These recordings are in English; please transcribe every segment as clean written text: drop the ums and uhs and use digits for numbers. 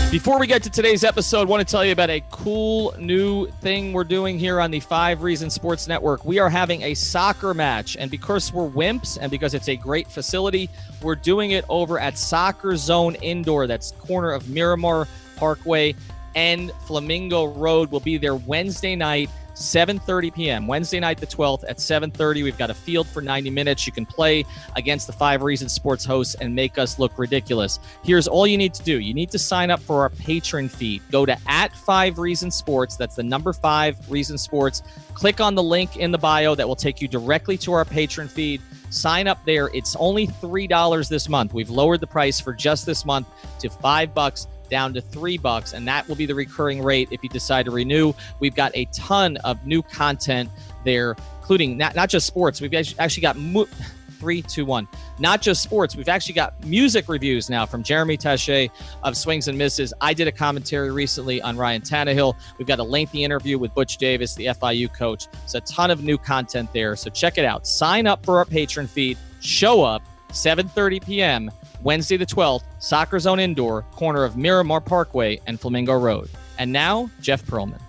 Before we get to today's episode, I want to tell you about a cool new thing we're doing here on the 5 Reasons Sports Network. We are having a soccer match, and because we're wimps and because it's a great facility, we're doing it over at Soccer Zone Indoor. That's corner of Miramar Parkway and Flamingo Road. We'll be there Wednesday night, 7:30 p.m. Wednesday night the 12th at 7:30. We've got a field for 90 minutes. You can play against the 5 Reasons Sports hosts and make us look ridiculous. Here's all you need to do. You need to sign up for our patron feed. Go to @5ReasonSports. That's the number 5 Reasons Sports. Click on the link in the bio that will take you directly to our patron feed. Sign up there. It's only $3 this month. We've lowered the price for just this month to $5 down to $3, and that will be the recurring rate if you decide to renew. We've got a ton of new content there, including not just sports. We've actually got 3, 2, 1. Not just sports. We've actually got music reviews now from Jeremy Taché of Swings and Misses. I did a commentary recently on Ryan Tannehill. We've got a lengthy interview with Butch Davis, the FIU coach. It's a ton of new content there, so check it out. Sign up for our patron feed. Show up 7:30 p.m. Wednesday the 12th, Soccer Zone Indoor, corner of Miramar Parkway and Flamingo Road. And now, Jeff Pearlman.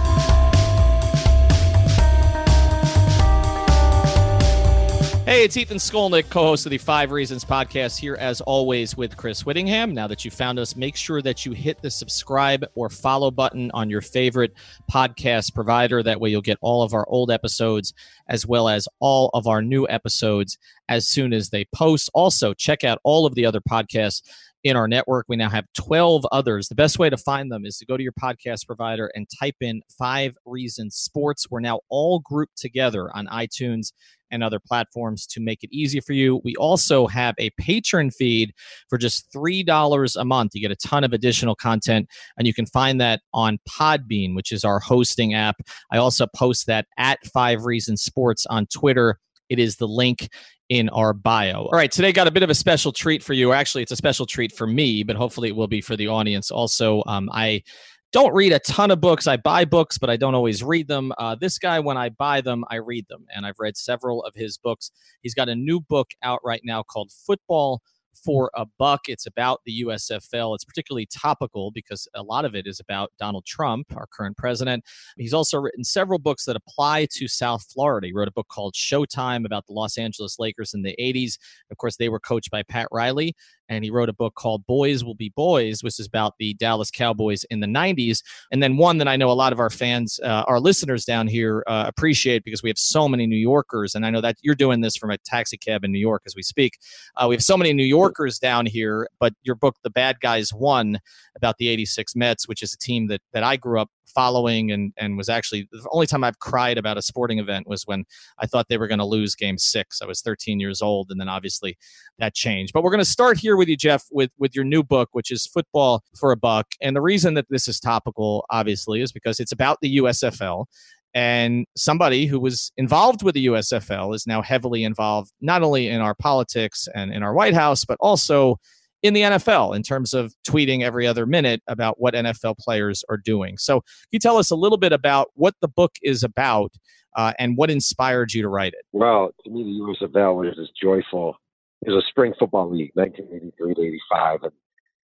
Hey, it's Ethan Skolnick, co-host of the 5 Reasons podcast, here as always with Chris Whittingham. Now that you found us, make sure that you hit the subscribe or follow button on your favorite podcast provider. That way you'll get all of our old episodes as well as all of our new episodes as soon as they post. Also, check out all of the other podcasts in our network. We now have 12 others. The best way to find them is to go to your podcast provider and type in 5 Reasons Sports. We're now all grouped together on iTunes and other platforms to make it easy for you. We also have a patron feed for just $3 a month. You get a ton of additional content, and you can find that on Podbean, which is our hosting app. I also post that at 5 Reasons Sports on Twitter. It is the link in our bio. All right, today got a bit of a special treat for you. Actually, it's a special treat for me, but hopefully it will be for the audience also. I don't read a ton of books. I buy books, but I don't always read them. This guy, when I buy them, I read them, and I've read several of his books. He's got a new book out right now called Football for a Buck. It's about the USFL. It's particularly topical because a lot of it is about Donald Trump, our current president. He's also written several books that apply to South Florida. He wrote a book called Showtime about the Los Angeles Lakers in the 80s. Of course, they were coached by Pat Riley. And he wrote a book called Boys Will Be Boys, which is about the Dallas Cowboys in the 90s. And then one that I know a lot of our fans, our listeners down here appreciate because we have so many New Yorkers. And I know that you're doing this from a taxi cab in New York as we speak. We have so many New Yorkers down here, but your book, The Bad Guys Won, about the 86 Mets, which is a team that I grew up following and was actually the only time I've cried about a sporting event was when I thought they were going to lose Game 6. I was 13 years old, and then obviously that changed. But we're going to start here with you, Jeff, with your new book, which is Football for a Buck. And the reason that this is topical, obviously, is because it's about the USFL. And somebody who was involved with the USFL is now heavily involved, not only in our politics and in our White House, but also in the NFL in terms of tweeting every other minute about what NFL players are doing. So can you tell us a little bit about what the book is about and what inspired you to write it? Well, to me, the USFL was this joyful. It was a spring football league, 1983 to 85, and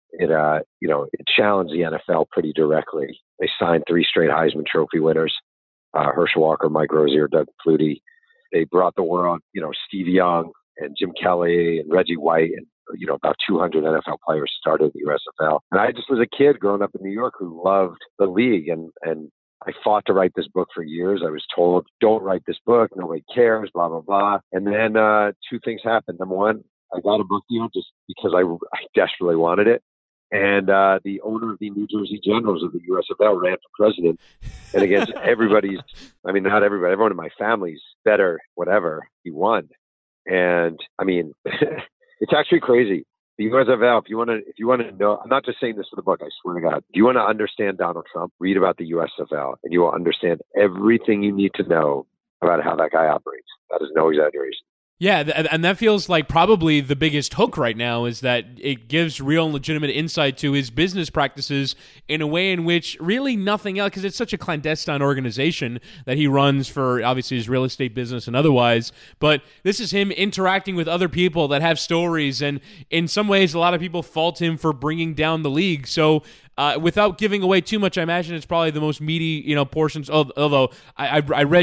it challenged the NFL pretty directly. They signed 3 straight Heisman Trophy winners: Herschel Walker, Mike Rozier, Doug Flutie. They brought the world, Steve Young and Jim Kelly and Reggie White, and about 200 NFL players started the USFL. And I just was a kid growing up in New York who loved the league, and I fought to write this book for years. I was told, don't write this book, nobody cares, blah, blah, blah. And then 2 things happened. Number one, I got a book deal just because I desperately wanted it. And the owner of the New Jersey Generals of the USFL ran for president. And against not everybody, everyone in my family's better, whatever, he won. And I mean, it's actually crazy. The USFL, if you want to know, I'm not just saying this for the book, I swear to God. If you want to understand Donald Trump, read about the USFL, and you will understand everything you need to know about how that guy operates. That is no exaggeration. Yeah, and that feels like probably the biggest hook right now is that it gives real and legitimate insight to his business practices in a way in which really nothing else, because it's such a clandestine organization that he runs for obviously his real estate business and otherwise, but this is him interacting with other people that have stories, and in some ways a lot of people fault him for bringing down the league. So Without giving away too much, I imagine it's probably the most meaty, portions. Although I read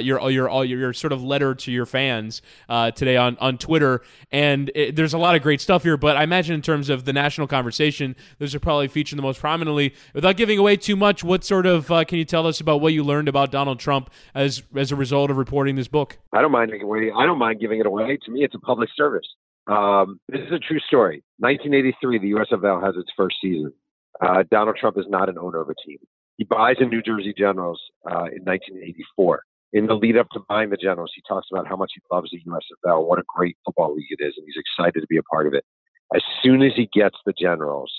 your sort of letter to your fans today on Twitter, and there's a lot of great stuff here. But I imagine in terms of the national conversation, those are probably featured the most prominently. Without giving away too much, what sort of can you tell us about what you learned about Donald Trump as a result of reporting this book? I don't mind giving it away. To me, it's a public service. This is a true story. 1983, the USFL has its first season. Donald Trump is not an owner of a team. He buys the New Jersey Generals in 1984. In the lead up to buying the Generals, he talks about how much he loves the USFL, what a great football league it is, and he's excited to be a part of it. As soon as he gets the Generals,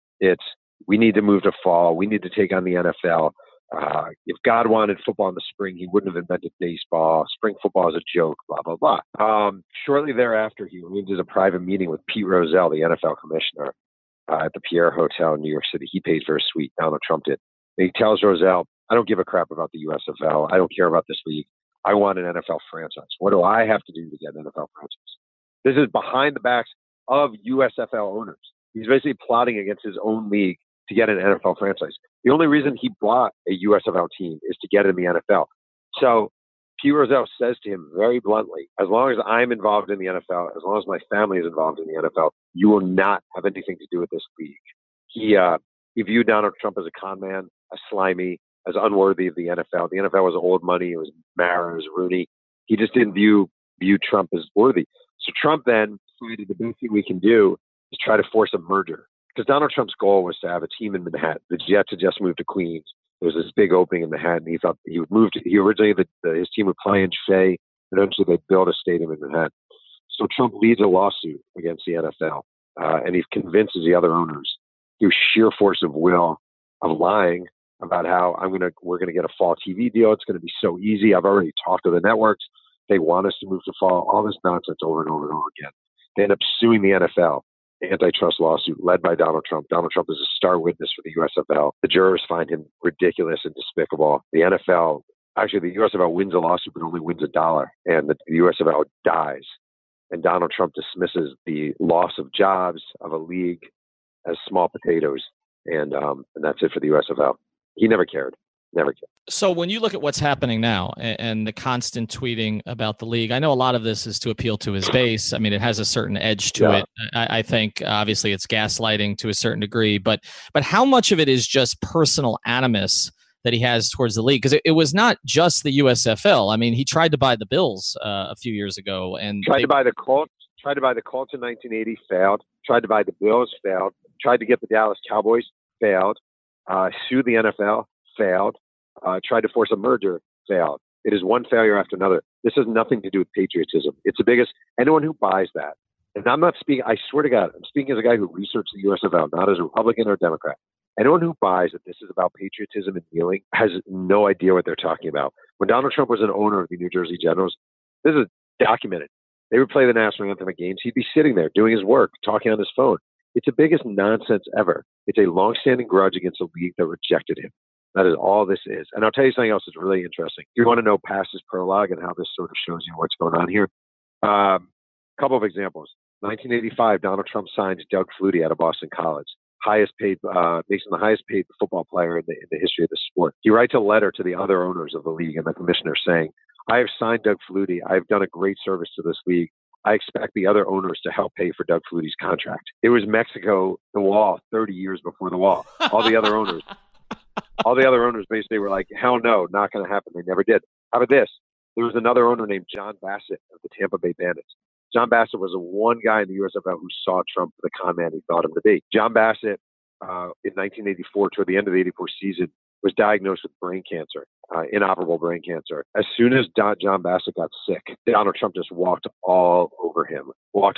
we need to move to fall. We need to take on the NFL. If God wanted football in the spring, he wouldn't have invented baseball. Spring football is a joke, blah, blah, blah. Shortly thereafter, he arranges a private meeting with Pete Rozelle, the NFL commissioner, at the Pierre Hotel in New York City. He paid for a suite. Donald Trump did. And he tells Rozelle, I don't give a crap about the USFL. I don't care about this league. I want an NFL franchise. What do I have to do to get an NFL franchise? This is behind the backs of USFL owners. He's basically plotting against his own league to get an NFL franchise. The only reason he bought a USFL team is to get in the NFL. So Pete Rozelle says to him very bluntly, as long as I'm involved in the NFL, as long as my family is involved in the NFL, you will not have anything to do with this league. He viewed Donald Trump as a con man, as slimy, as unworthy of the NFL. The NFL was old money. It was Mara, it was Rooney. He just didn't view Trump as worthy. So Trump then decided the best thing we can do is try to force a merger. Because Donald Trump's goal was to have a team in Manhattan. The Jets had just moved to Queens. There was this big opening in Manhattan. He thought he would move to, his team would play in Shea, and eventually they'd build a stadium in Manhattan. So Trump leads a lawsuit against the NFL, and he convinces the other owners through sheer force of will of lying about how we're gonna get a fall TV deal. It's gonna be so easy. I've already talked to the networks. They want us to move to fall. All this nonsense over and over and over again. They end up suing the NFL. Antitrust lawsuit led by Donald Trump. Donald Trump is a star witness for the USFL. The jurors find him ridiculous and despicable. The USFL wins a lawsuit, but only wins $1, and the USFL dies. And Donald Trump dismisses the loss of jobs of a league as small potatoes, and that's it for the USFL. He never cared. Never cared. So when you look at what's happening now and the constant tweeting about the league, I know a lot of this is to appeal to his base. I mean, it has a certain edge to it. I think obviously it's gaslighting to a certain degree, but how much of it is just personal animus that he has towards the league? Because it was not just the USFL. I mean, he tried to buy the Bills a few years ago, and tried to buy the Colts in 1980, failed. Tried to buy the Bills, failed. Tried to get the Dallas Cowboys, failed. Sued the NFL, failed. Tried to force a merger, failed. It is one failure after another. This has nothing to do with patriotism. It's the biggest. Anyone who buys that, and I'm not speaking, I swear to God, I'm speaking as a guy who researched the USFL, not as a Republican or Democrat. Anyone who buys that this is about patriotism and kneeling has no idea what they're talking about. When Donald Trump was an owner of the New Jersey Generals, this is documented. They would play the national anthem at games. He'd be sitting there doing his work, talking on his phone. It's the biggest nonsense ever. It's a long-standing grudge against a league that rejected him. That is all this is. And I'll tell you something else that's really interesting. If you want to know past his prologue and how this sort of shows you what's going on here, a couple of examples. 1985, Donald Trump signs Doug Flutie out of Boston College. Makes him the highest paid football player in the history of the sport. He writes a letter to the other owners of the league and the commissioner saying, I have signed Doug Flutie. I've done a great service to this league. I expect the other owners to help pay for Doug Flutie's contract. It was Mexico, the wall, 30 years before the wall. All the other owners basically were like, hell no, not going to happen. They never did. How about this? There was another owner named John Bassett of the Tampa Bay Bandits. John Bassett was the one guy in the USFL who saw Trump for the con man he thought him to be. John Bassett, in 1984, toward the end of the 84 season, was diagnosed with brain cancer, inoperable brain cancer. As soon as John Bassett got sick, Donald Trump just walked all over him,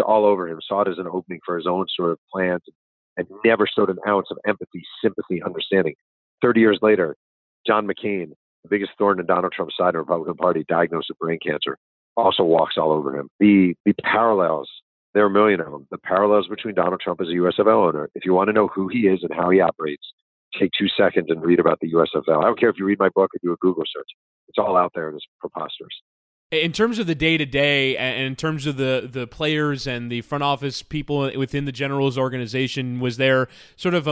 saw it as an opening for his own sort of plans, and never showed an ounce of empathy, sympathy, understanding. 30 years later, John McCain, the biggest thorn in Donald Trump's side of the Republican Party, diagnosed with brain cancer, also walks all over him. The parallels, there are a million of them. The parallels between Donald Trump as a USFL owner, if you want to know who he is and how he operates, take 2 seconds and read about the USFL. I don't care if you read my book or do a Google search. It's all out there and it's preposterous. In terms of the day-to-day and in terms of the players and the front office people within the Generals organization, was there sort of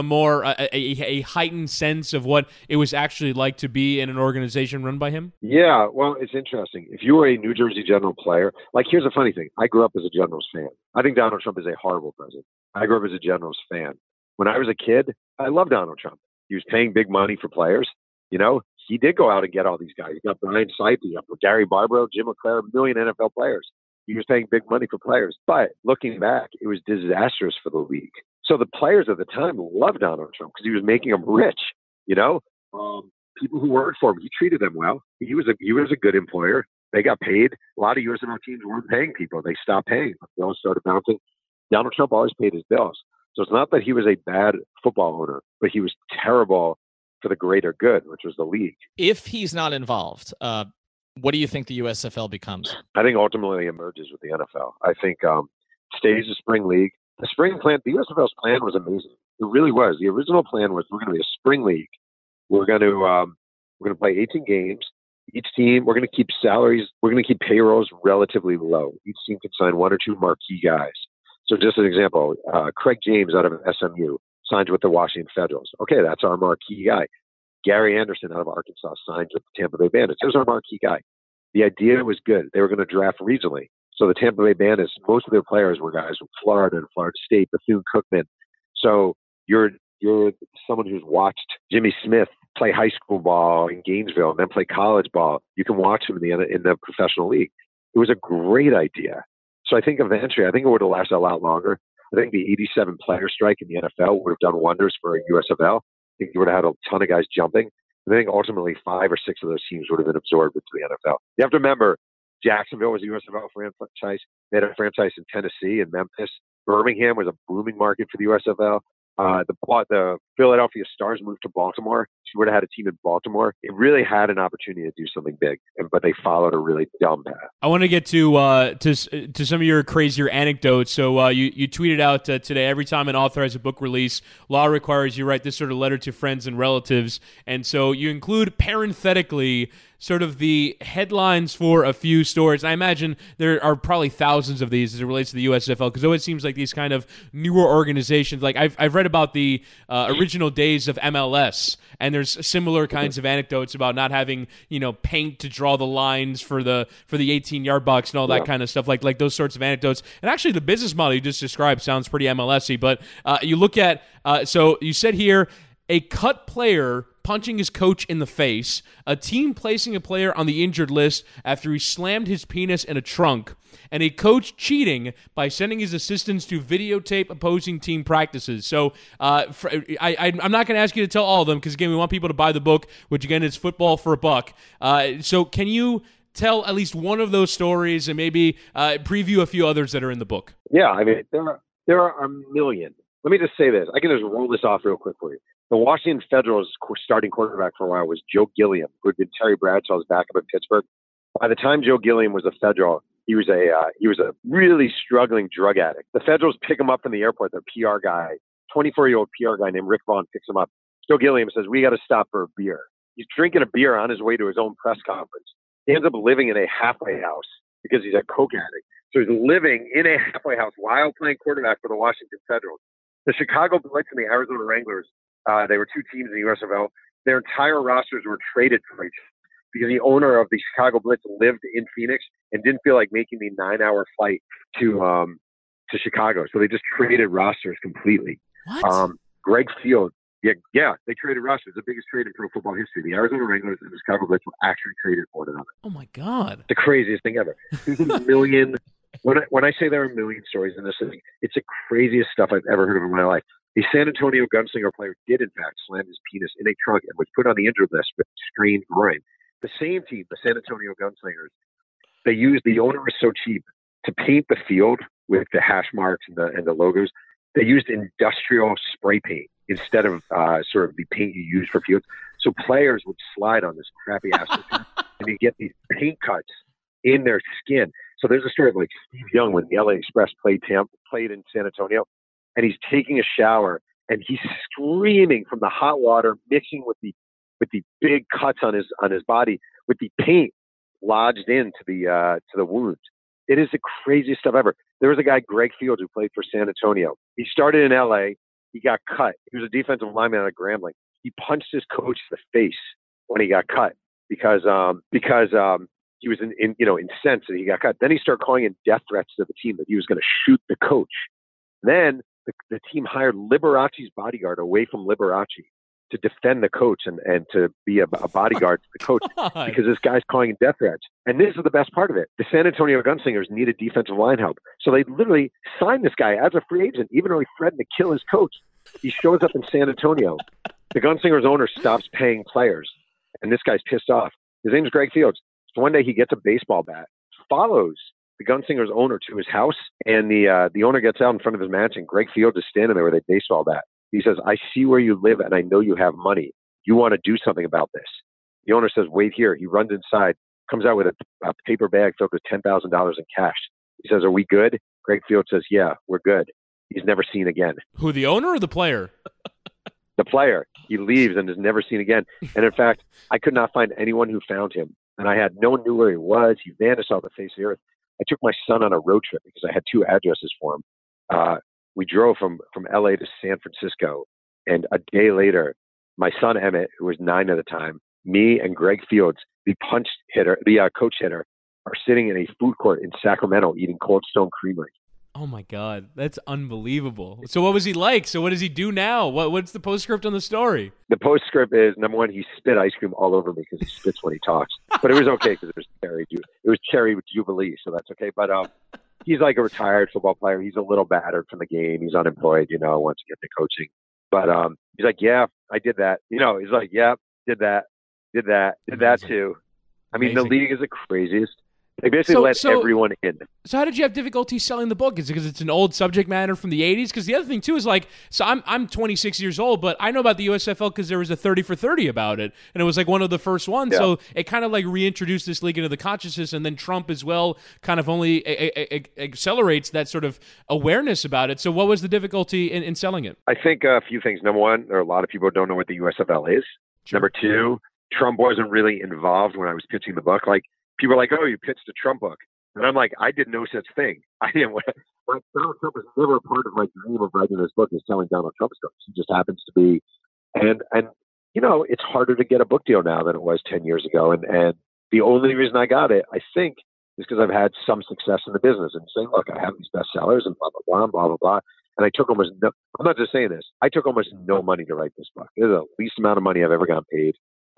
a heightened sense of what it was actually like to be in an organization run by him? Yeah, well, it's interesting. If you were a New Jersey General player, like here's the funny thing. I grew up as a Generals fan. I think Donald Trump is a horrible president. I grew up as a Generals fan. When I was a kid, I loved Donald Trump. He was paying big money for players. You know, he did go out and get all these guys. He got Brian Sipe, he got Gary Barbaro, Jim LeClaire, a million NFL players. He was paying big money for players. But looking back, it was disastrous for the league. So the players at the time loved Donald Trump because he was making them rich. You know, people who worked for him, he treated them well. He was a good employer. They got paid. A lot of USFL teams weren't paying people. They stopped paying. The bills started bouncing. Donald Trump always paid his bills. So it's not that he was a bad football owner, but he was terrible for the greater good, which was the league. If he's not involved, what do you think the USFL becomes? I think ultimately emerges with the NFL. I think stays a spring league. The spring plan, the USFL's plan was amazing. It really was. The original plan was we're going to be a spring league. We're going to play 18 games. Each team, we're going to keep salaries. We're going to keep payrolls relatively low. Each team can sign one or two marquee guys. So just an example, Craig James out of SMU signs with the Washington Federals. Okay, that's our marquee guy. Gary Anderson out of Arkansas signs with the Tampa Bay Bandits. There's our marquee guy. The idea was good. They were going to draft regionally. So the Tampa Bay Bandits, most of their players were guys from Florida and Florida State, Bethune-Cookman. So you're someone who's watched Jimmy Smith play high school ball in Gainesville and then play college ball. You can watch him in the professional league. It was a great idea. So I think eventually, it would have lasted a lot longer. I think the 87 player strike in the NFL would have done wonders for a USFL. I think you would have had a ton of guys jumping. And I think ultimately 5 or 6 of those teams would have been absorbed into the NFL. You have to remember, Jacksonville was a USFL franchise. They had a franchise in Tennessee and Memphis. Birmingham was a booming market for the USFL. The Philadelphia Stars moved to Baltimore. She would have had a team in Baltimore. It really had an opportunity to do something big, but they followed a really dumb path. I want to get to some of your crazier anecdotes. So you tweeted out today, every time an author has a book release, law requires you write this sort of letter to friends and relatives. And so you include parenthetically sort of the headlines for a few stories. I imagine there are probably thousands of these as it relates to the USFL, because it always seems like these kind of newer organizations, like I've read about the original days of MLS, and there's similar kinds of anecdotes about not having, paint to draw the lines for the 18-yard box and all that kind of stuff, like those sorts of anecdotes. And actually the business model you just described sounds pretty MLS-y, but you look at, so you said here, a cut player punching his coach in the face, a team placing a player on the injured list after he slammed his penis in a trunk, and a coach cheating by sending his assistants to videotape opposing team practices. So I'm not going to ask you to tell all of them because, again, we want people to buy the book, which, again, is Football for a Buck. So can you tell at least one of those stories and maybe preview a few others that are in the book? Yeah, I mean, there are a million. Let me just say this. I can just roll this off real quick for you. The Washington Federals' starting quarterback for a while was Joe Gilliam, who had been Terry Bradshaw's backup in Pittsburgh. By the time Joe Gilliam was a Federal, he was a really struggling drug addict. The Federals pick him up from the airport. Their PR guy, 24-year-old PR guy named Rick Vaughn, picks him up. Joe Gilliam says, "We got to stop for a beer." He's drinking a beer on his way to his own press conference. He ends up living in a halfway house because he's a coke addict. So he's living in a halfway house while playing quarterback for the Washington Federals. The Chicago Blitz and the Arizona Wranglers, they were two teams in the USFL. Their entire rosters were traded for each other because the owner of the Chicago Blitz lived in Phoenix and didn't feel like making the 9-hour flight to Chicago. So they just traded rosters completely. What? Greg Field, yeah, they traded rosters. The biggest trade in pro football history. The Arizona Wranglers and the Chicago Blitz were actually traded for one another. Oh my God. The craziest thing ever. There's a million. When I say there are a million stories in this thing, it's the craziest stuff I've ever heard of in my life. The San Antonio Gunslinger player did, in fact, slam his penis in a trunk and was put on the injured list with strained groin. The same team, the San Antonio Gunslingers, the owner was so cheap to paint the field with the hash marks and the logos. They used industrial spray paint instead of sort of the paint you use for fields. So players would slide on this crappy asphalt and you get these paint cuts in their skin. So there's a story of like Steve Young when the LA Express played in San Antonio, and he's taking a shower and he's screaming from the hot water, mixing with the big cuts on his body with the paint lodged into the wound. It is the craziest stuff ever. There was a guy, Greg Fields, who played for San Antonio. He started in LA. He got cut. He was a defensive lineman out of Grambling. He punched his coach in the face when he got cut because he was incensed that he got cut. Then he started calling in death threats to the team that he was going to shoot the coach. Then the team hired Liberace's bodyguard away from Liberace to defend the coach and to be a bodyguard to the coach because this guy's calling in death threats. And this is the best part of it. The San Antonio Gunslingers needed defensive line help. So they literally signed this guy as a free agent, even though he threatened to kill his coach. He shows up in San Antonio. The Gunslingers owner stops paying players, and this guy's pissed off. His name's Greg Fields. So one day he gets a baseball bat, follows the Gunslingers owner to his house, and the owner gets out in front of his mansion. Greg Fields is standing there with a baseball bat. He says, "I see where you live, and I know you have money. You want to do something about this." The owner says, "Wait here." He runs inside, comes out with a paper bag filled with $10,000 in cash. He says, "Are we good?" Greg Fields says, "Yeah, we're good." He's never seen again. Who, the owner or the player? The player. He leaves and is never seen again. And in fact, I could not find anyone who found him. And no one knew where he was. He vanished off the face of the earth. I took my son on a road trip because I had 2 addresses for him. We drove from LA to San Francisco. And a day later, my son Emmett, who was 9 at the time, me and Greg Fields, the coach hitter, are sitting in a food court in Sacramento eating Cold Stone Creamery. Oh my God, that's unbelievable. So what was he like? So what does he do now? What's the postscript on the story? The postscript is, number one, he spit ice cream all over me because he spits when he talks. But it was okay because it was cherry jubilee, so that's okay. But he's like a retired football player. He's a little battered from the game. He's unemployed, wants to get into coaching. But he's like, "Yeah, I did that." He's like, "Yeah, did that too." I mean, the league is the craziest. They basically let everyone in. So how did you have difficulty selling the book? Is it because it's an old subject matter from the 80s? Because the other thing, too, is I'm 26 years old, but I know about the USFL because there was a 30 for 30 about it, and it was like one of the first ones. Yeah. So it kind of like reintroduced this league into the consciousness, and then Trump as well kind of only accelerates that sort of awareness about it. So what was the difficulty in selling it? I think a few things. Number one, there are a lot of people who don't know what the USFL is. Sure. Number two, Trump wasn't really involved when I was pitching the book. Like, people are like, "Oh, you pitched a Trump book." And I'm like, I did no such thing. I didn't. Donald Trump was never a part of my dream of writing this book is selling Donald Trump stories. He just happens to be. And it's harder to get a book deal now than it was 10 years ago. And the only reason I got it, I think, is because I've had some success in the business and saying, "Look, I have these bestsellers and blah, blah, blah, blah, blah, blah." And I took almost no, I'm not just saying this. I took almost no money to write this book. It was the least amount of money I've ever gotten paid.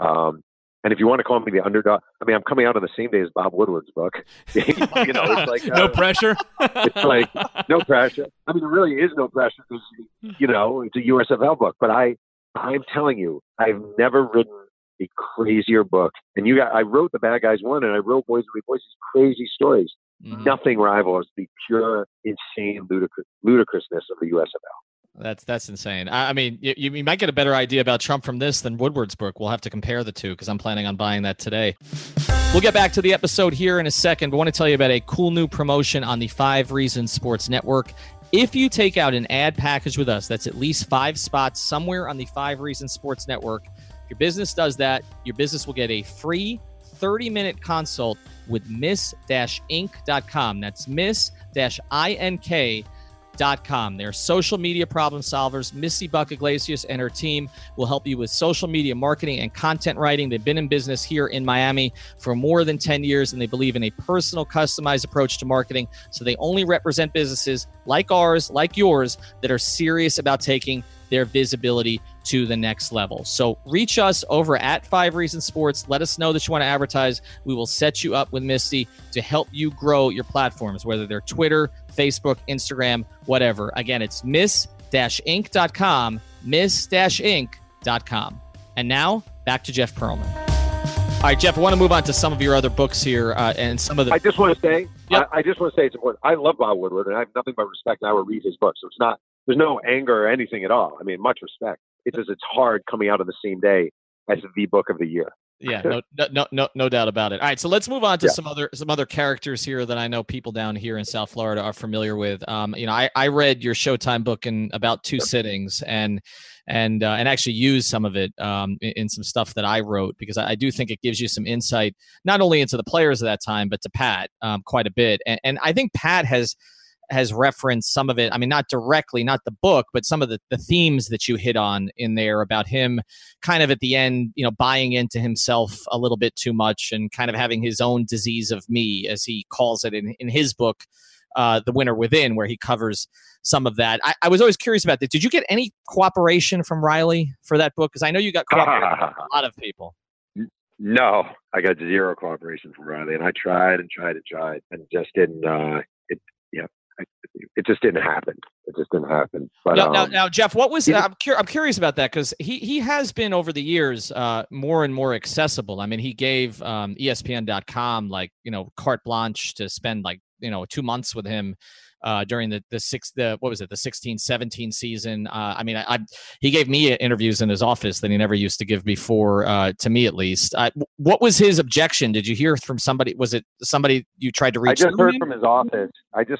And if you want to call me the underdog, I mean, I'm coming out on the same day as Bob Woodward's book. It's like no pressure. It's like no pressure. I mean, there really is no pressure because it's a USFL book. But I'm telling you, I've never written a crazier book. And I wrote The Bad Guys One, and I wrote Boys Will Be Boys. These crazy stories. Mm-hmm. Nothing rivals the pure, insane ludicrousness of the USFL. That's insane. I mean, you might get a better idea about Trump from this than Woodward's book. We'll have to compare the two because I'm planning on buying that today. We'll get back to the episode here in a second, but I want to tell you about a cool new promotion on the 5 Reasons Sports Network. If you take out an ad package with us, that's at least 5 spots somewhere on the 5 Reasons Sports Network. If your business does that, your business will get a free 30-minute consult with miss-ink.com. That's miss-ink.com. They're social media problem solvers. Missy Buck Iglesias and her team will help you with social media marketing and content writing. They've been in business here in Miami for more than 10 years, and they believe in a personal, customized approach to marketing. So they only represent businesses like ours, like yours, that are serious about taking their visibility to the next level. So reach us over at 5 Reasons Sports. Let us know that you want to advertise. We will set you up with Misty to help you grow your platforms, whether they're Twitter, Facebook, Instagram, whatever. Again, it's miss-ink.com, miss-ink.com. And now back to Jeff Pearlman. All right, Jeff, I want to move on to some of your other books here and some of the. I just want to say, it's important. I love Bob Woodward, and I have nothing but respect, and I will read his book. So there's no anger or anything at all. I mean, much respect. It's hard coming out on the same day as the book of the year. Yeah, no doubt about it. All right, so let's move on to some other characters here that I know people down here in South Florida are familiar with. I read your Showtime book in about 2 sittings, and actually used some of it in some stuff that I wrote, because I do think it gives you some insight not only into the players of that time, but to Pat quite a bit. And I think Pat has referenced some of it. I mean, not directly, not the book, but some of the themes that you hit on in there about him kind of at the end, buying into himself a little bit too much and kind of having his own disease of me, as he calls it in his book, The Winner Within, where he covers some of that. I was always curious about that. Did you get any cooperation from Riley for that book? Because I know you got cooperation from a lot of people. No, I got zero cooperation from Riley, and I tried and just didn't. It just didn't happen. But now, Jeff, what was? I'm curious about that, because he has been over the years more and more accessible. I mean, he gave ESPN.com carte blanche to spend 2 months with him during the 16-17 season. He gave me interviews in his office that he never used to give before, to me at least. What was his objection? Did you hear from somebody? Was it somebody you tried to reach? I just heard from his office.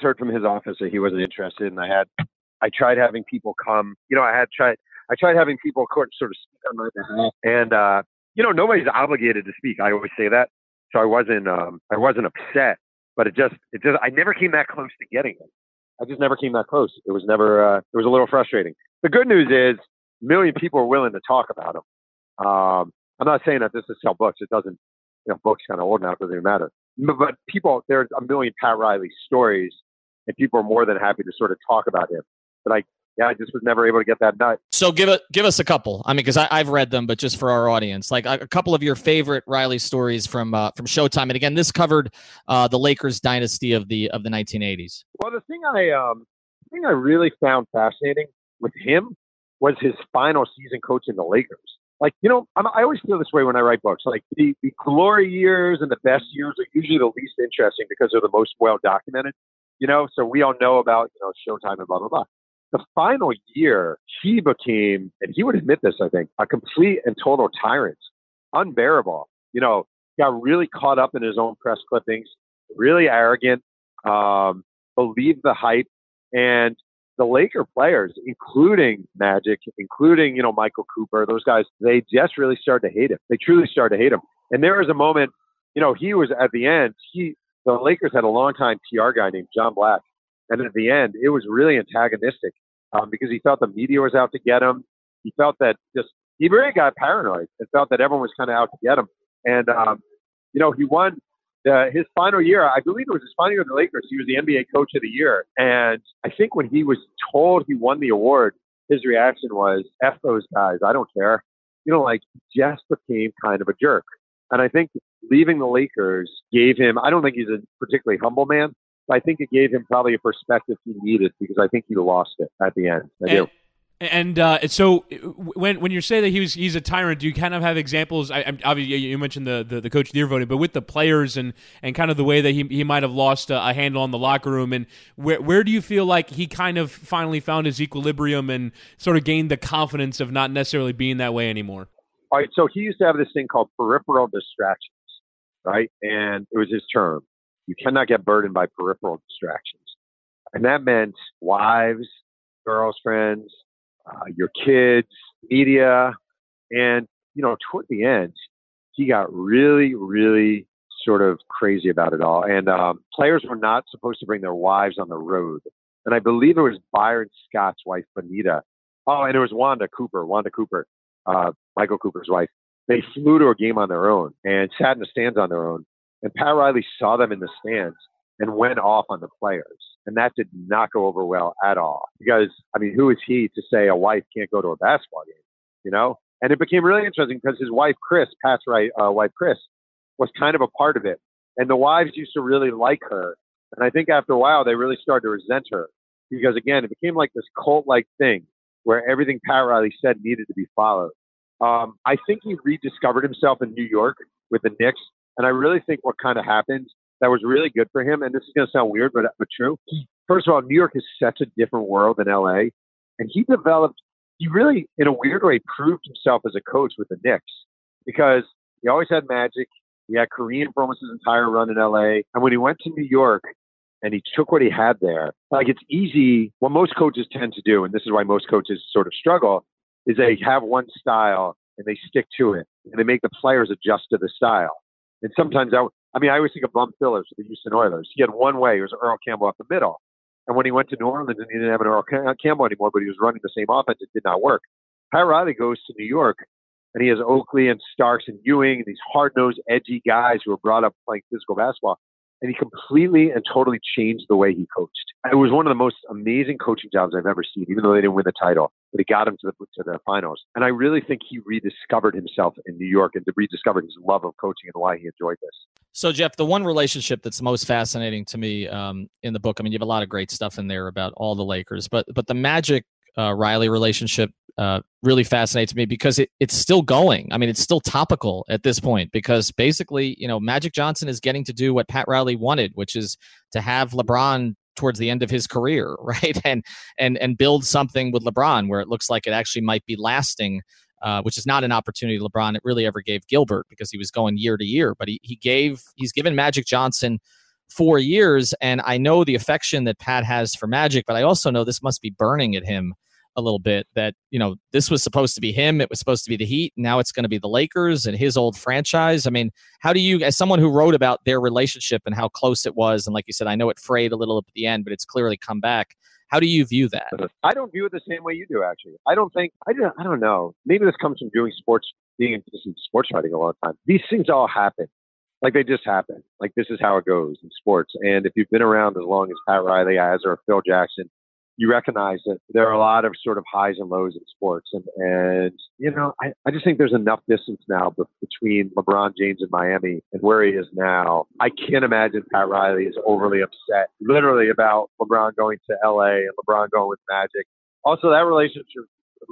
That he wasn't interested, and I tried having people come. I tried having people sort of speak on my behalf, and nobody's obligated to speak. I always say that, so I wasn't upset. But I never came that close to getting it. I just never came that close. It was never, it was a little frustrating. The good news is 1 million people are willing to talk about him. I'm not saying that this is sell books. It doesn't, books kind of old now, it doesn't even matter. But there's 1 million Pat Riley stories, and people are more than happy to sort of talk about him. But I just was never able to get that nut. So give us a couple. I mean, because I've read them, but just for our audience, like a couple of your favorite Riley stories from Showtime. And again, this covered the Lakers dynasty of the 1980s. Well, the thing I really found fascinating with him was his final season coaching the Lakers. I always feel this way when I write books. Like the glory years and the best years are usually the least interesting because they're the most well documented. So we all know about Showtime and blah blah blah. The final year, he became, and he would admit this, I think, a complete and total tyrant, unbearable. Got really caught up in his own press clippings, really arrogant, believed the hype, and the Laker players, including Magic, including Michael Cooper, those guys, they just really started to hate him. They truly started to hate him. And there was a moment, he was at the end. The Lakers had a longtime PR guy named John Black. And at the end, it was really antagonistic because he felt the media was out to get him. He felt that he really got paranoid and felt that everyone was kind of out to get him. And, he won his final year. I believe it was his final year with the Lakers. He was the NBA Coach of the Year. And I think when he was told he won the award, his reaction was, F those guys. I don't care. Just became kind of a jerk. And I think leaving the Lakers gave him, I don't think he's a particularly humble man. I think it gave him probably a perspective he needed because I think he lost it at the end. So when you say that he's a tyrant, do you kind of have examples? Obviously, you mentioned the coach of the year voting, but with the players and kind of the way that he might have lost a handle on the locker room, and where do you feel like he kind of finally found his equilibrium and sort of gained the confidence of not necessarily being that way anymore? All right, so he used to have this thing called peripheral distractions, right? And it was his term. You cannot get burdened by peripheral distractions. And that meant wives, girlfriends, your kids, media. And, toward the end, he got really, really sort of crazy about it all. And players were not supposed to bring their wives on the road. And I believe it was Byron Scott's wife, Bonita. Oh, and it was Wanda Cooper, Michael Cooper's wife. They flew to a game on their own and sat in the stands on their own. And Pat Riley saw them in the stands and went off on the players. And that did not go over well at all. Because, who is he to say a wife can't go to a basketball game, And it became really interesting because his wife, Chris, Pat's wife, Chris, was kind of a part of it. And the wives used to really like her. And I think after a while, they really started to resent her. Because, again, it became like this cult-like thing where everything Pat Riley said needed to be followed. I think he rediscovered himself in New York with the Knicks. And I really think what kind of happened that was really good for him, and this is going to sound weird, but true. First of all, New York is such a different world than LA. And he really, in a weird way, proved himself as a coach with the Knicks. Because He always had Magic. He had Kareem for almost his entire run in LA. And when he went to New York and he took what he had there, like it's easy. What most coaches tend to do, and this is why most coaches sort of struggle, is they have one style and they stick to it. And they make the players adjust to the style. And sometimes, I always think of Bum Phillips with the Houston Oilers. He had one way. It was Earl Campbell up the middle. And when he went to New Orleans and he didn't have an Earl Campbell anymore, but he was running the same offense, it did not work. Pat Riley goes to New York, and he has Oakley and Starks and Ewing and these hard-nosed, edgy guys who were brought up playing physical basketball. And he completely and totally changed the way he coached. It was one of the most amazing coaching jobs I've ever seen, even though they didn't win the title. But he got him to the finals. And I really think he rediscovered himself in New York and rediscovered his love of coaching and why he enjoyed this. So, Jeff, the one relationship that's most fascinating to me in the book, I mean, you have a lot of great stuff in there about all the Lakers, but the Magic Riley relationship really fascinates me because it's still going. I mean, it's still topical at this point because basically, Magic Johnson is getting to do what Pat Riley wanted, which is to have LeBron towards the end of his career, right? And build something with LeBron where it looks like it actually might be lasting, which is not an opportunity LeBron really ever gave Gilbert because he was going year to year. But he's given Magic Johnson 4 years, and I know the affection that Pat has for Magic, but I also know this must be burning at him a little bit that, this was supposed to be him. It was supposed to be the Heat. Now it's going to be the Lakers and his old franchise. I mean, how do you, as someone who wrote about their relationship and how close it was, and like you said, I know it frayed a little at the end, but it's clearly come back. How do you view that? I don't view it the same way you do, actually. I don't know. Maybe this comes from doing sports, being in sports writing a long time. These things all happen. Like they just happen. Like this is how it goes in sports. And if you've been around as long as Pat Riley has or Phil Jackson, you recognize that there are a lot of sort of highs and lows in sports. And I just think there's enough distance now between LeBron James in Miami and where he is now. I can't imagine Pat Riley is overly upset, literally, about LeBron going to LA and LeBron going with Magic. Also, that relationship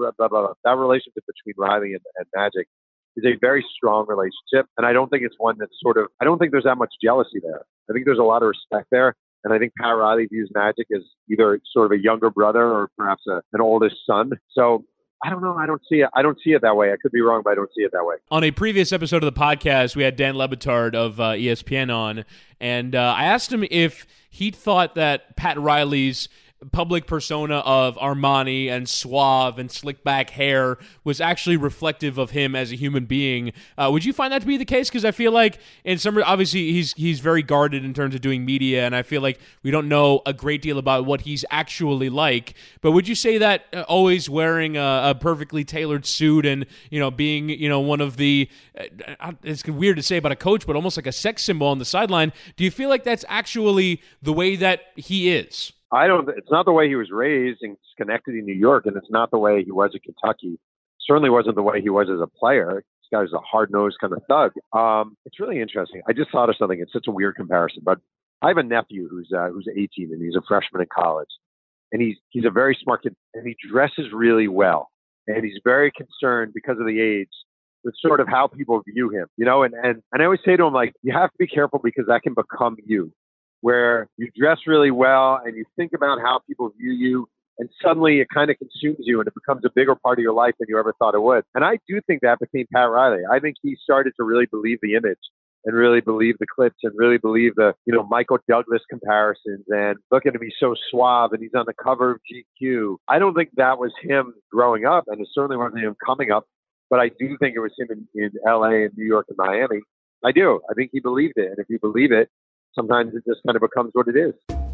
between Riley and Magic is a very strong relationship. And I don't think it's one that's I don't think there's that much jealousy there. I think there's a lot of respect there. And I think Pat Riley views Magic as either sort of a younger brother or perhaps an oldest son. So I don't know. I don't see it that way. I could be wrong, but I don't see it that way. On a previous episode of the podcast, we had Dan Le Batard of ESPN on, and I asked him if he thought that Pat Riley's public persona of Armani and suave and slick back hair was actually reflective of him as a human being. Would you find that to be the case? Because I feel like in some, obviously he's very guarded in terms of doing media, and I feel like we don't know a great deal about what he's actually like. But would you say that always wearing a perfectly tailored suit and being one of the it's weird to say about a coach, but almost like a sex symbol on the sideline, do you feel like that's actually the way that he is? It's not the way he was raised in Schenectady, New York, and it's not the way he was in Kentucky. Certainly wasn't the way he was as a player. This guy was a hard-nosed kind of thug. It's really interesting. I just thought of something. It's such a weird comparison, but I have a nephew who's 18 and he's a freshman in college, and he's a very smart kid, and he dresses really well, and he's very concerned because of the age with sort of how people view him, and I always say to him, like, you have to be careful because that can become you, where you dress really well and you think about how people view you, and suddenly it kind of consumes you and it becomes a bigger part of your life than you ever thought it would. And I do think that became Pat Riley. I think he started to really believe the image and really believe the clips and really believe the, Michael Douglas comparisons and look at him, he's so suave and he's on the cover of GQ. I don't think that was him growing up, and it certainly wasn't him coming up, but I do think it was him in LA and New York and Miami. I do. I think he believed it. And if you believe it, sometimes it just kind of becomes what it is.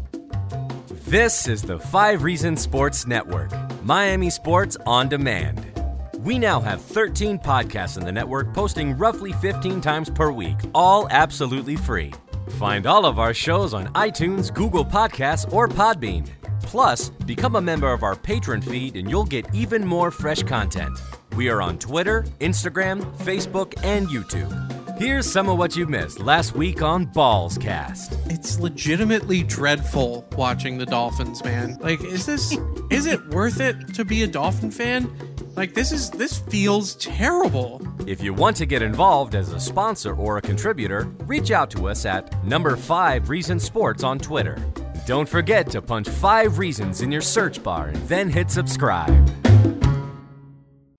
This is the 5 Reasons Sports Network, Miami Sports on Demand. We now have 13 podcasts in the network posting roughly 15 times per week, all absolutely free. Find all of our shows on iTunes, Google Podcasts, or Podbean. Plus, become a member of our patron feed and you'll get even more fresh content. We are on Twitter, Instagram, Facebook, and YouTube. Here's some of what you missed last week on Ballscast. It's legitimately dreadful watching the Dolphins, man. Like, is it worth it to be a Dolphin fan? Like, this feels terrible. If you want to get involved as a sponsor or a contributor, reach out to us at number 5 Reasons Sports on Twitter. Don't forget to punch 5 Reasons in your search bar and then hit subscribe. All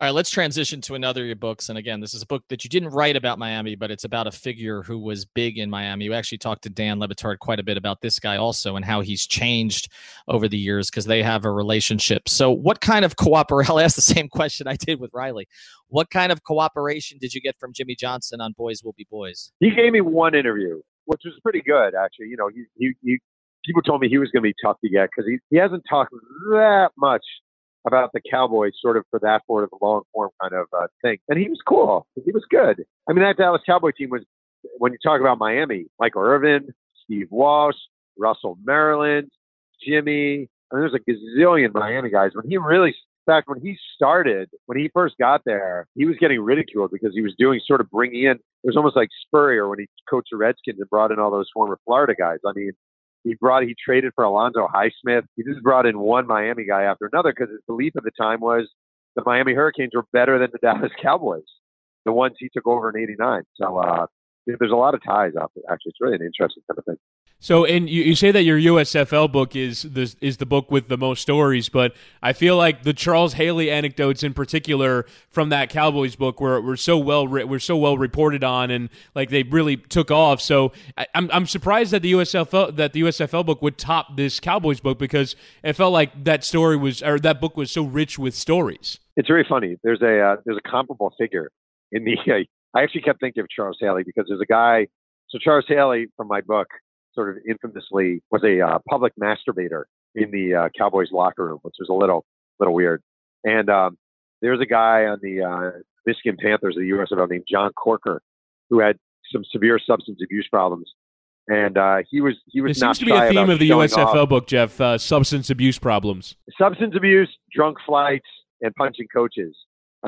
All right, let's transition to another of your books. And again, this is a book that you didn't write about Miami, but it's about a figure who was big in Miami. You actually talked to Dan Le Batard quite a bit about this guy also and how he's changed over the years because they have a relationship. So what kind of cooperation, I'll ask the same question I did with Riley. What kind of cooperation did you get from Jimmy Johnson on Boys Will Be Boys? He gave me one interview, which was pretty good, actually. You know, he people told me he was going to be tough to get because he hasn't talked that much about the Cowboys sort of for that sort of long form kind of thing. And he was cool. He was good. I mean, that Dallas Cowboy team was, when you talk about Miami, Michael Irvin, Steve Walsh, Russell Maryland, Jimmy. I mean, there's a gazillion Miami guys. When he started, when he first got there, he was getting ridiculed because he was doing sort of bringing in, it was almost like Spurrier when he coached the Redskins and brought in all those former Florida guys. I mean, he traded for Alonzo Highsmith. He just brought in one Miami guy after another because his belief at the time was the Miami Hurricanes were better than the Dallas Cowboys, the ones he took over in '89. So there's a lot of ties out there. Actually, it's really an interesting kind of thing. So, and you say that your USFL book is the book with the most stories, but I feel like the Charles Haley anecdotes in particular from that Cowboys book were so well reported on, and like they really took off. So I'm surprised that the USFL book would top this Cowboys book because it felt like that book was so rich with stories. It's very funny. There's a comparable figure in the. I actually kept thinking of Charles Haley because there's a guy. So Charles Haley from my book sort of infamously was a public masturbator in the Cowboys locker room, which was a little weird. And there's a guy on the Michigan Panthers, the USFL, named John Corker, who had some severe substance abuse problems. And he was It not seems to be shy a theme about of the showing USFL off. book, Jeff. Substance abuse problems. Substance abuse, drunk flights, and punching coaches.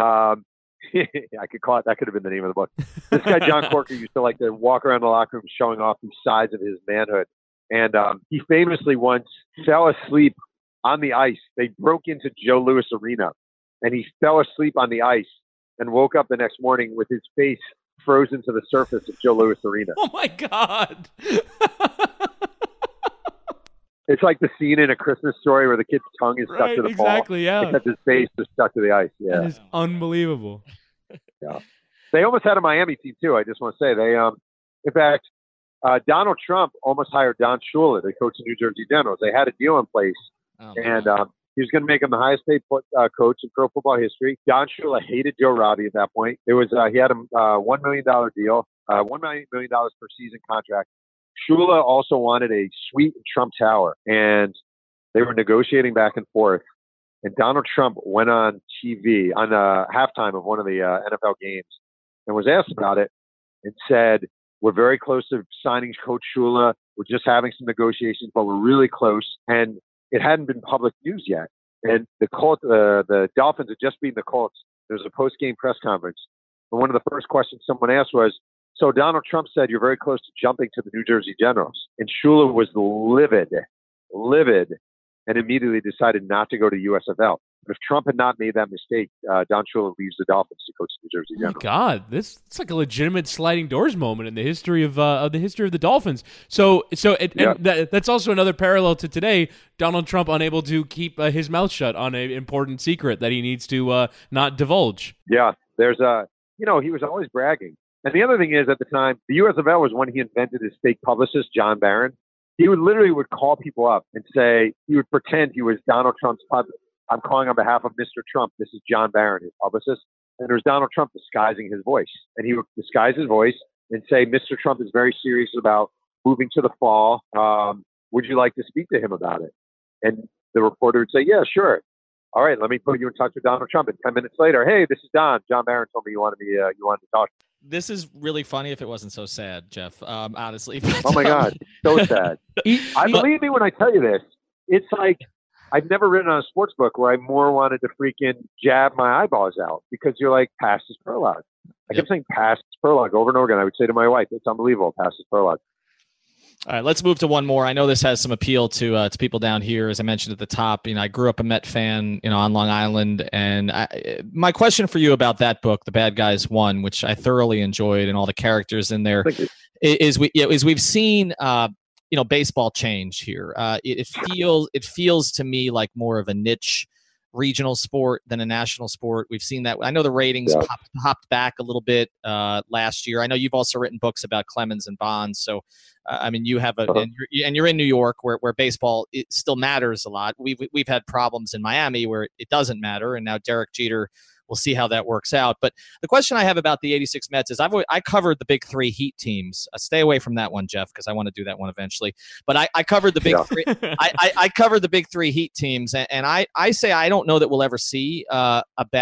I could call it. That could have been the name of the book. This guy John Corker used to like to walk around the locker room showing off the size of his manhood, and he famously once fell asleep on the ice. They broke into Joe Louis Arena, and he fell asleep on the ice and woke up the next morning with his face frozen to the surface of Joe Louis Arena. Oh my God! It's like the scene in A Christmas Story where the kid's tongue is stuck to the pole. Exactly, yeah. Except his face is stuck to the ice. Yeah. That is unbelievable. Yeah. They almost had a Miami team too. I just want to say they, in fact, Donald Trump almost hired Don Shula to coach the New Jersey Generals. They had a deal in place, and he was going to make him the highest paid coach in pro football history. Don Shula hated Joe Robbie at that point. It was he had a $1 million deal, $1 million per season contract. Shula also wanted a suite in Trump Tower, and they were negotiating back and forth. And Donald Trump went on TV on halftime of one of the NFL games and was asked about it and said, "We're very close to signing Coach Shula. We're just having some negotiations, but we're really close." And it hadn't been public news yet. And the Dolphins had just beaten the Colts. There was a post-game press conference. And one of the first questions someone asked was, "So Donald Trump said you're very close to jumping to the New Jersey Generals." And Shula was livid, and immediately decided not to go to USFL. But if Trump had not made that mistake, Don Shula leaves the Dolphins to coach the New Jersey Generals. Oh my God, it's like a legitimate sliding doors moment in the history of the Dolphins. That's also another parallel to today. Donald Trump unable to keep his mouth shut on an important secret that he needs to not divulge. Yeah, there's he was always bragging. And the other thing is, at the time, the USFL was when he invented his fake publicist, John Barron. He would call people up and say, he would pretend he was Donald Trump's publicist. "I'm calling on behalf of Mr. Trump. This is John Barron, his publicist." And there's Donald Trump disguising his voice. And he would disguise his voice and say, "Mr. Trump is very serious about moving to the fall. Would you like to speak to him about it?" And the reporter would say, "Yeah, sure. All right, let me put you in touch with Donald Trump." And 10 minutes later, "Hey, this is Don. John Barron told me you wanted to talk." This is really funny if it wasn't so sad, Jeff, honestly. Oh, my God. So sad. Believe me when I tell you this. It's like I've never written on a sports book where I more wanted to freaking jab my eyeballs out because you're like, past is prologue. I kept saying past is prologue over and over again. I would say to my wife, "It's unbelievable. Past is prologue." All right, let's move to one more. I know this has some appeal to people down here. As I mentioned at the top, I grew up a Met fan, on Long Island, and my question for you about that book, The Bad Guys Won, which I thoroughly enjoyed, and all the characters in there, is we've seen baseball change here. It feels to me like more of a niche regional sport than a national sport. We've seen that. I know the ratings hopped back a little bit last year. I know you've also written books about Clemens and Bonds. So, I mean, you have and you're in New York where baseball it still matters a lot. We've had problems in Miami where it doesn't matter, and now Derek Jeter. We'll see how that works out. But the question I have about the 86 Mets is I covered the big three Heat teams. Stay away from that one, Jeff, because I want to do that one eventually. But I covered the big three. I covered the big three Heat teams, and I say I don't know that we'll ever see a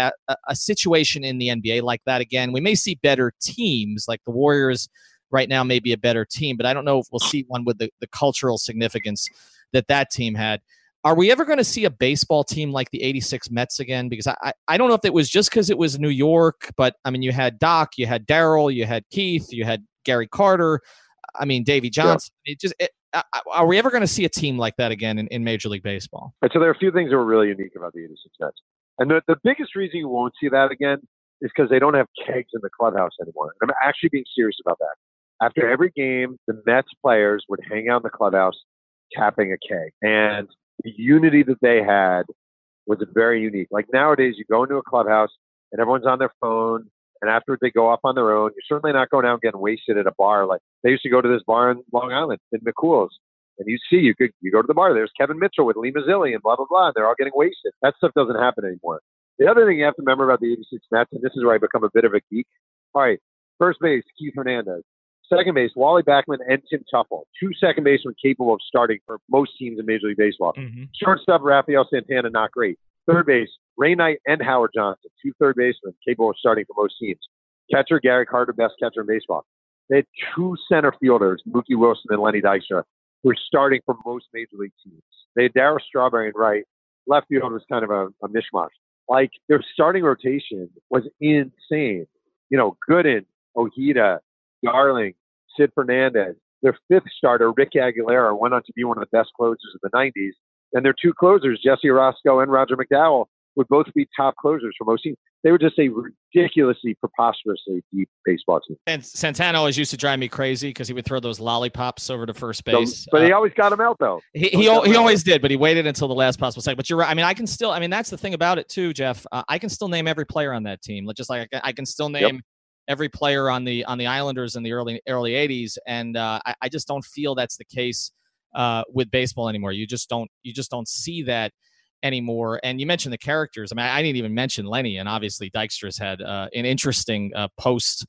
situation in the NBA like that again. We may see better teams, like the Warriors right now may be a better team, but I don't know if we'll see one with the cultural significance that team had. Are we ever going to see a baseball team like the 86 Mets again? Because I don't know if it was just because it was New York, but, I mean, you had Doc, you had Darryl, you had Keith, you had Gary Carter, I mean, Davey Johnson. Yeah. Are we ever going to see a team like that again in Major League Baseball? And so there are a few things that were really unique about the 86 Mets. And the biggest reason you won't see that again is because they don't have kegs in the clubhouse anymore. And I'm actually being serious about that. After every game, the Mets players would hang out in the clubhouse tapping a keg. And the unity that they had was very unique. Like nowadays, you go into a clubhouse and everyone's on their phone, and afterwards they go off on their own. You're certainly not going out and getting wasted at a bar. Like they used to go to this bar in Long Island, in McCool's, and you go to the bar. There's Kevin Mitchell with Lee Mazzilli and blah, blah, blah, and they're all getting wasted. That stuff doesn't happen anymore. The other thing you have to remember about the 86 Mets, and this is where I become a bit of a geek. All right, first base, Keith Hernandez. Second base, Wally Backman and Tim Tuffle. Two second basemen capable of starting for most teams in Major League Baseball. Mm-hmm. Shortstop, Rafael Santana, not great. Third base, Ray Knight and Howard Johnson. Two third basemen capable of starting for most teams. Catcher, Gary Carter, best catcher in baseball. They had two center fielders, Mookie Wilson and Lenny Dykstra, who were starting for most Major League teams. They had Darryl Strawberry and right. Left field was kind of a mishmash. Like, their starting rotation was insane. You know, Gooden, Ojeda, Darling, Sid Fernandez. Their fifth starter, Rick Aguilera, went on to be one of the best closers of the 90s. And their two closers, Jesse Orozco and Roger McDowell, would both be top closers for most teams. They were just a ridiculously, preposterously deep baseball team. And Santana always used to drive me crazy because he would throw those lollipops over to first base. But he always got them out, though. He always did, but he waited until the last possible second. But you're right. I mean, that's the thing about it, too, Jeff. I can still name every player on that team. Just like I can still name every player on the Islanders in the early 80s. And I just don't feel that's the case with baseball anymore. You just don't see that anymore. And you mentioned the characters. I mean, I didn't even mention Lenny, and obviously Dykstra's had an interesting post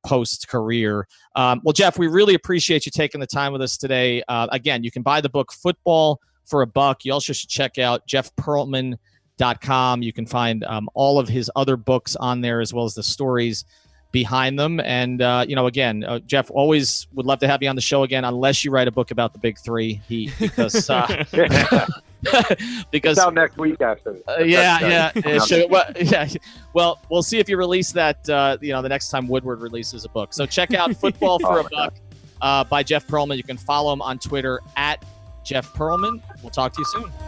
career. Well, Jeff, we really appreciate you taking the time with us today. Again, you can buy the book Football for $1. You also should check out jeffpearlman.com. You can find all of his other books on there, as well as the stories behind them. And, again, Jeff, always would love to have you on the show again, unless you write a book about the big three. Because it's out next week, actually. Well, we'll see if you release that, the next time Woodward releases a book. So check out Football for $1 by Jeff Pearlman. You can follow him on Twitter at Jeff Pearlman. We'll talk to you soon.